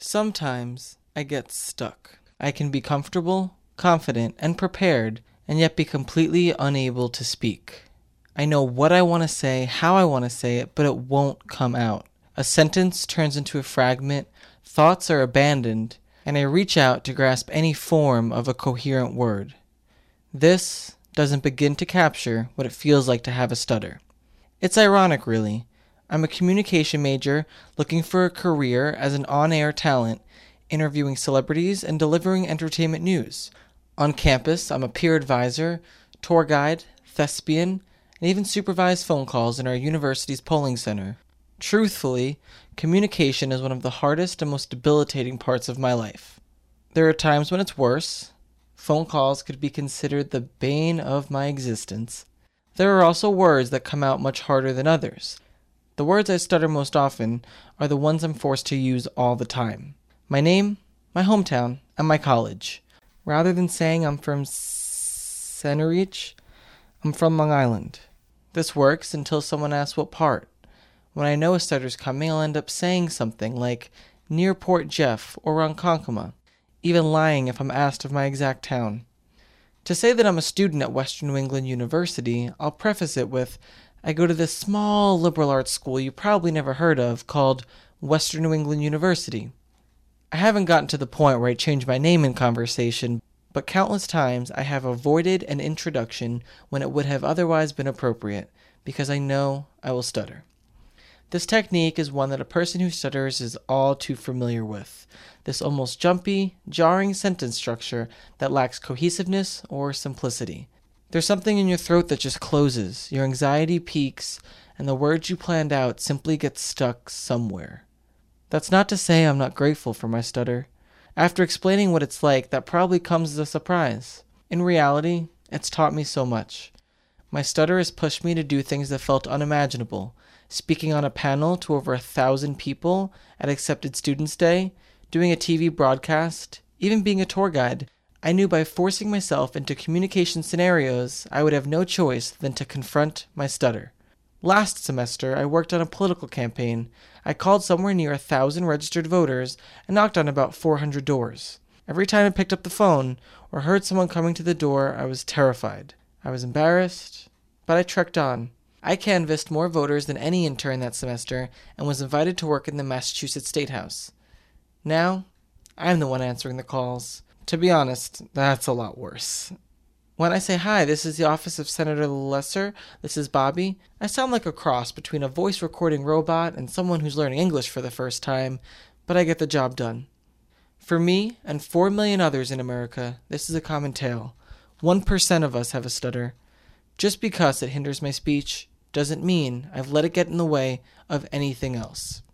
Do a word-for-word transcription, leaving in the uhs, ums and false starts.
Sometimes I get stuck. I can be comfortable, confident, and prepared, and yet be completely unable to speak. I know what I want to say, how I want to say it, but it won't come out. A sentence turns into a fragment, thoughts are abandoned, and I reach out to grasp any form of a coherent word. This doesn't begin to capture what it feels like to have a stutter. It's ironic, really. I'm a communication major looking for a career as an on-air talent, interviewing celebrities and delivering entertainment news. On campus, I'm a peer advisor, tour guide, thespian, and even supervise phone calls in our university's polling center. Truthfully, communication is one of the hardest and most debilitating parts of my life. There are times when it's worse. Phone calls could be considered the bane of my existence. There are also words that come out much harder than others. The words I stutter most often are the ones I'm forced to use all the time. My name, my hometown, and my college. Rather than saying I'm from Centereach, I'm from Long Island. This works until someone asks what part. When I know a stutter's coming, I'll end up saying something like near Port Jeff or Ronkonkoma, even lying if I'm asked of my exact town. To say that I'm a student at Western New England University, I'll preface it with, I go to this small liberal arts school you probably never heard of called Western New England University. I haven't gotten to the point where I change my name in conversation, but countless times I have avoided an introduction when it would have otherwise been appropriate, because I know I will stutter. This technique is one that a person who stutters is all too familiar with. This almost jumpy, jarring sentence structure that lacks cohesiveness or simplicity. There's something in your throat that just closes, your anxiety peaks, and the words you planned out simply get stuck somewhere. That's not to say I'm not grateful for my stutter. After explaining what it's like, that probably comes as a surprise. In reality, it's taught me so much. My stutter has pushed me to do things that felt unimaginable. Speaking on a panel to over a thousand people at Accepted Students Day, doing a T V broadcast, even being a tour guide. I knew by forcing myself into communication scenarios, I would have no choice than to confront my stutter. Last semester, I worked on a political campaign. I called somewhere near a thousand registered voters and knocked on about four hundred doors. Every time I picked up the phone or heard someone coming to the door, I was terrified. I was embarrassed, but I trekked on. I canvassed more voters than any intern that semester and was invited to work in the Massachusetts State House. Now, I'm the one answering the calls. To be honest, that's a lot worse. When I say, hi, this is the office of Senator Lesser, this is Bobby, I sound like a cross between a voice recording robot and someone who's learning English for the first time, but I get the job done. For me and four million others in America, this is a common tale. One percent of us have a stutter. Just because it hinders my speech doesn't mean I've let it get in the way of anything else.